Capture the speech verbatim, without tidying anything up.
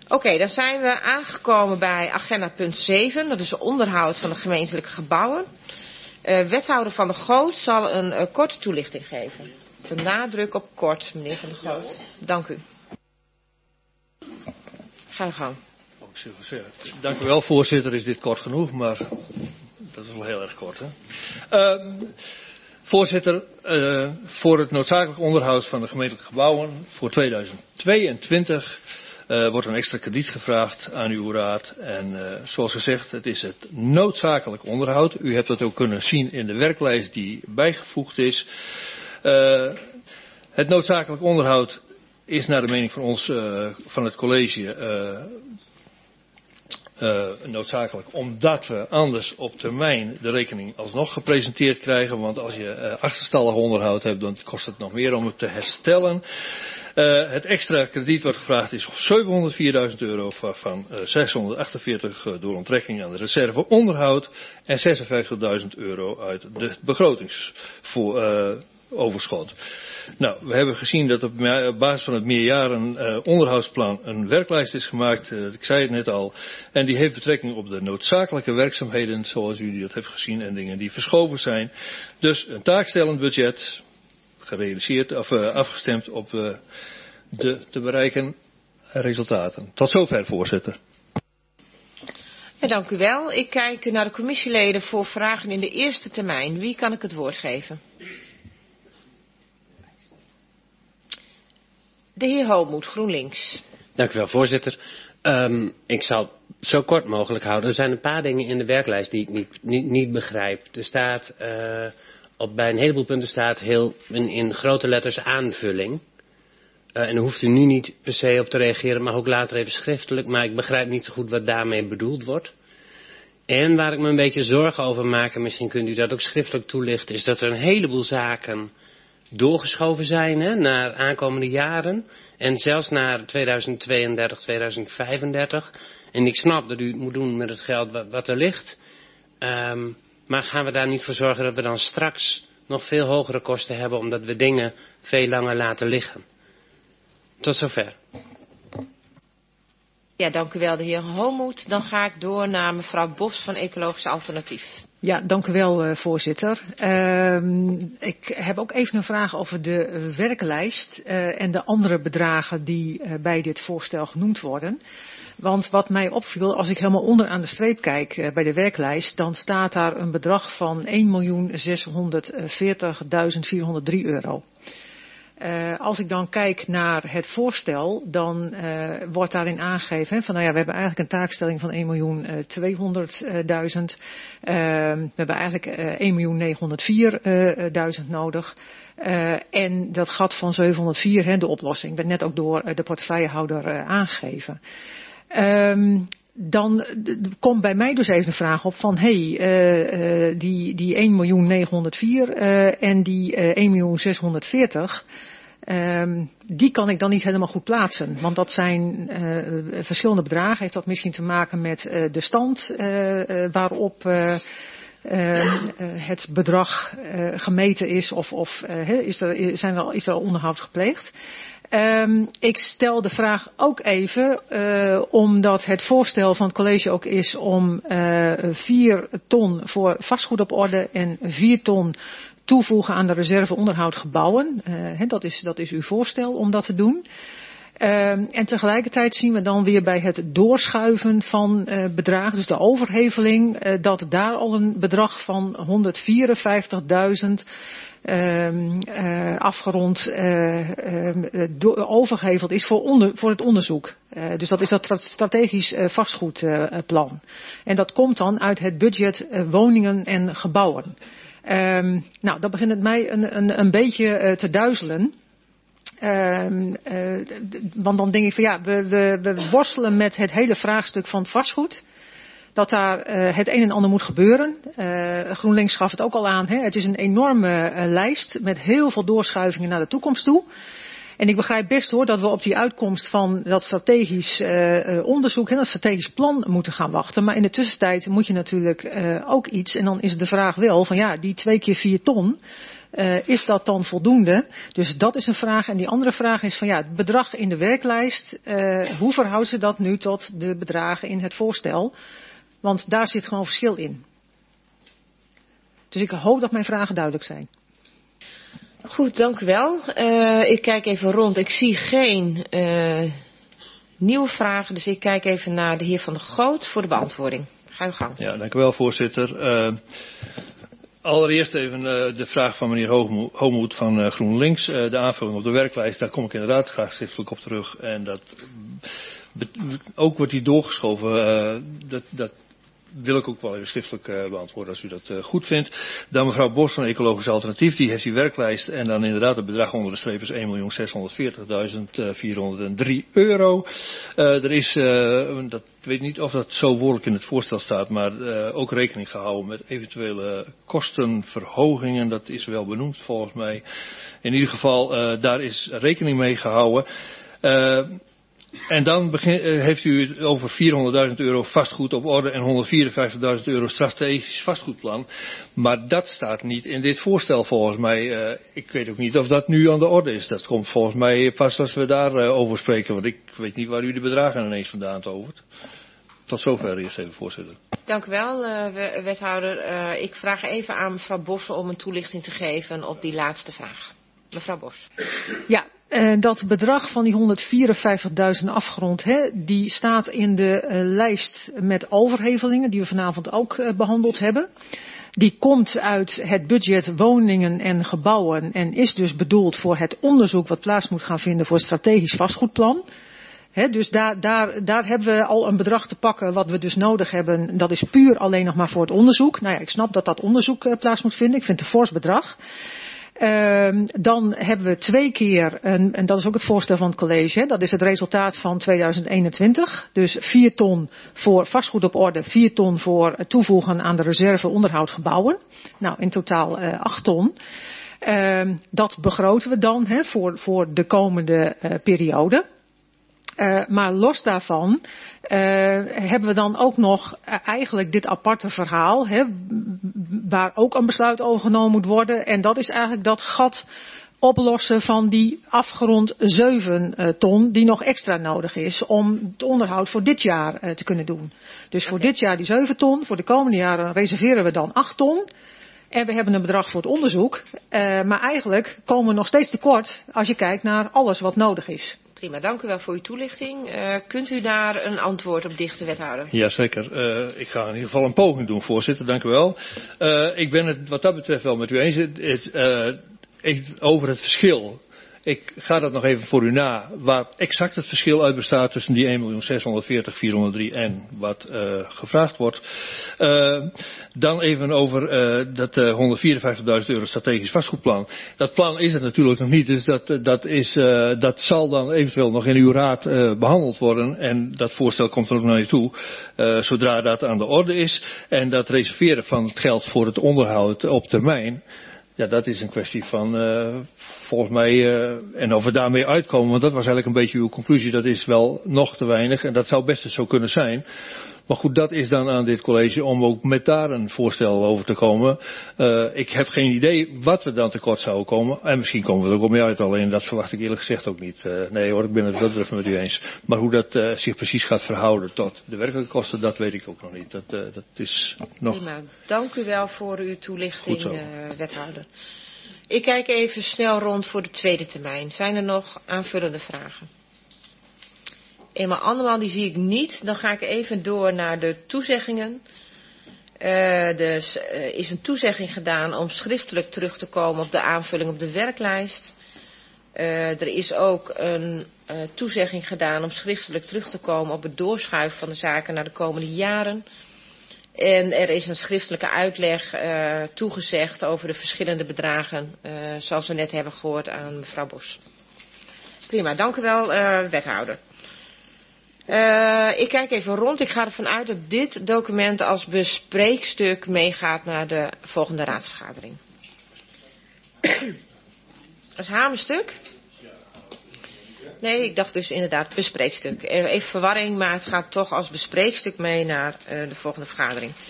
Oké, okay, dan zijn we aangekomen bij agenda punt zeven. Dat is het onderhoud van de gemeentelijke gebouwen. Uh, wethouder Van der Goot zal een uh, korte toelichting geven. De nadruk op kort, meneer Van der Goot. Dank u. Ga je gang. Dank u wel, voorzitter. Is dit kort genoeg, maar dat is wel heel erg kort. Hè? Uh, voorzitter, uh, voor het noodzakelijk onderhoud van de gemeentelijke gebouwen voor tweeduizend tweeëntwintig uh, wordt een extra krediet gevraagd aan uw raad. En uh, zoals gezegd, het is het noodzakelijk onderhoud. U hebt dat ook kunnen zien in de werklijst die bijgevoegd is. Uh, het noodzakelijk onderhoud is naar de mening van ons, uh, van het college, uh, uh, noodzakelijk omdat we anders op termijn de rekening alsnog gepresenteerd krijgen. Want als je uh, achterstallig onderhoud hebt, dan kost het nog meer om het te herstellen. Uh, het extra krediet wat gevraagd is zevenhonderdvierduizend euro, waarvan uh, zeshonderdachtenveertig uh, door onttrekking aan de reserve onderhoud en zesenvijftigduizend euro uit de begrotingsoverschot. Nou, we hebben gezien dat op basis van het meerjaren uh, onderhoudsplan een werklijst is gemaakt, uh, ik zei het net al, en die heeft betrekking op de noodzakelijke werkzaamheden, zoals u dat heeft gezien, en dingen die verschoven zijn. Dus een taakstellend budget, gerealiseerd of uh, afgestemd op uh, de te bereiken resultaten. Tot zover, voorzitter. Ja, dank u wel. Ik kijk naar de commissieleden voor vragen in de eerste termijn. Wie kan ik het woord geven? De heer Hoogmoed, GroenLinks. Dank u wel, voorzitter. Um, ik zal het zo kort mogelijk houden. Er zijn een paar dingen in de werklijst die ik niet, niet, niet begrijp. Er staat, uh, op, bij een heleboel punten staat heel, in, in grote letters aanvulling. Uh, en daar hoeft u nu niet per se op te reageren, maar ook later even schriftelijk. Maar ik begrijp niet zo goed wat daarmee bedoeld wordt. En waar ik me een beetje zorgen over maak, en misschien kunt u dat ook schriftelijk toelichten, is dat er een heleboel zaken doorgeschoven zijn, hè, naar aankomende jaren. En zelfs naar tweeduizend tweeëndertig, tweeduizend vijfendertig. En ik snap dat u het moet doen met het geld wat, wat er ligt. Um, maar gaan we daar niet voor zorgen dat we dan straks nog veel hogere kosten hebben, omdat we dingen veel langer laten liggen? Tot zover. Ja, dank u wel, de heer Hoogmoed. Dan ga ik door naar mevrouw Bos van Ecologisch Alternatief. Ja, dank u wel, uh, voorzitter. Uh, ik heb ook even een vraag over de werklijst uh, en de andere bedragen die uh, bij dit voorstel genoemd worden. Want wat mij opviel, als ik helemaal onderaan de streep kijk uh, bij de werklijst, dan staat daar een bedrag van één miljoen zeshonderdveertigduizend vierhonderddrie euro. Uh, als ik dan kijk naar het voorstel, dan uh, wordt daarin aangegeven, hè, van nou ja, we hebben eigenlijk een taakstelling van één miljoen tweehonderdduizend. Uh, we hebben eigenlijk uh, één miljoen negenhonderdvierduizend nodig. Uh, en dat gat van zevenhonderdvier, hè, de oplossing, werd net ook door uh, de portefeuillehouder uh, aangegeven. Um, Dan komt bij mij dus even de vraag op van, hé, hey, uh, die, die één miljoen negenhonderdvier uh, en die uh, één miljoen zeshonderdveertig, um, die kan ik dan niet helemaal goed plaatsen. Want dat zijn uh, verschillende bedragen. Heeft dat misschien te maken met uh, de stand uh, uh, waarop uh, uh, het bedrag uh, gemeten is, of, of uh, is, er, zijn er, is er al onderhoud gepleegd? Um, ik stel de vraag ook even, uh, omdat het voorstel van het college ook is om uh, vier ton voor vastgoed op orde en vier ton toevoegen aan de reserve onderhoud gebouwen. Uh, he, dat is, dat is uw voorstel om dat te doen. Um, en tegelijkertijd zien we dan weer bij het doorschuiven van uh, bedragen, dus de overheveling, uh, dat daar al een bedrag van honderdvierenvijftigduizend Um, uh, afgerond uh, uh, do- overgeheveld is voor, onder, voor het onderzoek. Uh, dus dat is dat strategisch uh, vastgoedplan. Uh, en dat komt dan uit het budget uh, woningen en gebouwen. Um, nou, dat begint het mij een, een, een beetje uh, te duizelen. Um, uh, want dan denk ik van ja, we, we, we worstelen met het hele vraagstuk van het vastgoed. Dat daar uh, het een en ander moet gebeuren. Uh, GroenLinks gaf het ook al aan. Hè? Het is een enorme uh, lijst met heel veel doorschuivingen naar de toekomst toe. En ik begrijp best hoor dat we op die uitkomst van dat strategisch uh, onderzoek en dat strategisch plan moeten gaan wachten. Maar in de tussentijd moet je natuurlijk uh, ook iets. En dan is de vraag wel van ja, die twee keer vier ton. Uh, is dat dan voldoende? Dus dat is een vraag. En die andere vraag is van ja, het bedrag in de werklijst, uh, hoe verhoudt ze dat nu tot de bedragen in het voorstel? Want daar zit gewoon verschil in. Dus ik hoop dat mijn vragen duidelijk zijn. Goed, dank u wel. Uh, ik kijk even rond. Ik zie geen uh, nieuwe vragen. Dus ik kijk even naar de heer Van der Goot voor de beantwoording. Ga uw gang. Ja, dank u wel, voorzitter. Uh, allereerst even uh, de vraag van meneer Hoogmoed van uh, GroenLinks. Uh, de aanvulling op de werklijst, daar kom ik inderdaad graag schriftelijk op terug. En dat, be- ook wordt die doorgeschoven. Uh, dat... dat wil ik ook wel even schriftelijk uh, beantwoorden als u dat uh, goed vindt. Dan mevrouw Bos van Ecologisch Alternatief, die heeft die werklijst en dan inderdaad het bedrag onder de streep is één miljoen zeshonderdveertigduizend vierhonderddrie euro. Uh, er is, uh, dat, ik weet niet of dat zo woordelijk in het voorstel staat, maar uh, ook rekening gehouden met eventuele kostenverhogingen. Dat is wel benoemd volgens mij. In ieder geval, uh, daar is rekening mee gehouden. Uh, En dan begin, uh, heeft u het over vierhonderdduizend euro vastgoed op orde en honderdvierenvijftigduizend euro strategisch vastgoedplan. Maar dat staat niet in dit voorstel volgens mij. Uh, ik weet ook niet of dat nu aan de orde is. Dat komt volgens mij pas als we daarover uh, over spreken. Want ik weet niet waar u de bedragen ineens vandaan tovert. Tot zover eerst even, voorzitter. Dank u wel, uh, wethouder. Uh, ik vraag even aan mevrouw Bos om een toelichting te geven op die laatste vraag. Mevrouw Bos. Ja. Uh, dat bedrag van die honderdvierenvijftigduizend afgerond, hè, die staat in de uh, lijst met overhevelingen die we vanavond ook uh, behandeld hebben. Die komt uit het budget woningen en gebouwen en is dus bedoeld voor het onderzoek wat plaats moet gaan vinden voor het strategisch vastgoedplan. He, dus daar, daar, daar hebben we al een bedrag te pakken wat we dus nodig hebben. Dat is puur alleen nog maar voor het onderzoek. Nou ja, ik snap dat dat onderzoek uh, plaats moet vinden. Ik vind het een fors bedrag. Uh, dan hebben we twee keer, een, en dat is ook het voorstel van het college, dat is het resultaat van tweeduizend eenentwintig. Dus vier ton voor vastgoed op orde, vier ton voor het toevoegen aan de reserve onderhoud gebouwen. Nou, in totaal uh, acht ton. Uh, dat begroten we dan he, voor, voor de komende uh, periode. Uh, maar los daarvan uh, hebben we dan ook nog uh, eigenlijk dit aparte verhaal, hè, waar ook een besluit over genomen moet worden. En dat is eigenlijk dat gat oplossen van die afgerond zeven uh, ton die nog extra nodig is om het onderhoud voor dit jaar uh, te kunnen doen. Dus voor dit jaar die zeven ton, voor de komende jaren reserveren we dan acht ton. En we hebben een bedrag voor het onderzoek. Uh, maar eigenlijk komen we nog steeds tekort als je kijkt naar alles wat nodig is. Prima, dank u wel voor uw toelichting. Uh, kunt u daar een antwoord op dichten, wethouder? Jazeker. Uh, ik ga in ieder geval een poging doen, voorzitter. Dank u wel. Uh, ik ben het wat dat betreft wel met u eens. Het, het, uh, ik, over het verschil. Ik ga dat nog even voor u na, waar exact het verschil uit bestaat tussen die één miljoen zeshonderdveertig vierhonderddrie en wat uh, gevraagd wordt. Uh, dan even over uh, dat uh, honderdvierenvijftigduizend euro strategisch vastgoedplan. Dat plan is er natuurlijk nog niet, dus dat, dat, is, uh, dat zal dan eventueel nog in uw raad uh, behandeld worden. En dat voorstel komt er ook naar je toe, uh, zodra dat aan de orde is. En dat reserveren van het geld voor het onderhoud op termijn. Ja, dat is een kwestie van, uh, volgens mij, uh, en of we daarmee uitkomen, want dat was eigenlijk een beetje uw conclusie, dat is wel nog te weinig en dat zou best eens zo kunnen zijn. Maar goed, dat is dan aan dit college om ook met daar een voorstel over te komen. Uh, ik heb geen idee wat we dan tekort zouden komen. En misschien komen we er ook op mee uit, alleen dat verwacht ik eerlijk gezegd ook niet. Uh, nee hoor, ik ben het wel even met u eens. Maar hoe dat uh, zich precies gaat verhouden tot de werkelijke kosten, dat weet ik ook nog niet. Dat, uh, dat is nog... Prima, dank u wel voor uw toelichting, uh, wethouder. Ik kijk even snel rond voor de tweede termijn. Zijn er nog aanvullende vragen? Eenmaal andermaal, die zie ik niet. Dan ga ik even door naar de toezeggingen. Uh, dus uh, is een toezegging gedaan om schriftelijk terug te komen op de aanvulling op de werklijst. Uh, er is ook een uh, toezegging gedaan om schriftelijk terug te komen op het doorschuiven van de zaken naar de komende jaren. En er is een schriftelijke uitleg uh, toegezegd over de verschillende bedragen, uh, zoals we net hebben gehoord aan mevrouw Bos. Prima, dank u wel, uh, wethouder. Uh, ik kijk even rond. Ik ga ervan uit dat dit document als bespreekstuk meegaat naar de volgende raadsvergadering. Als hamerstuk? Nee, ik dacht dus inderdaad bespreekstuk. Even verwarring, maar het gaat toch als bespreekstuk mee naar uh, de volgende vergadering.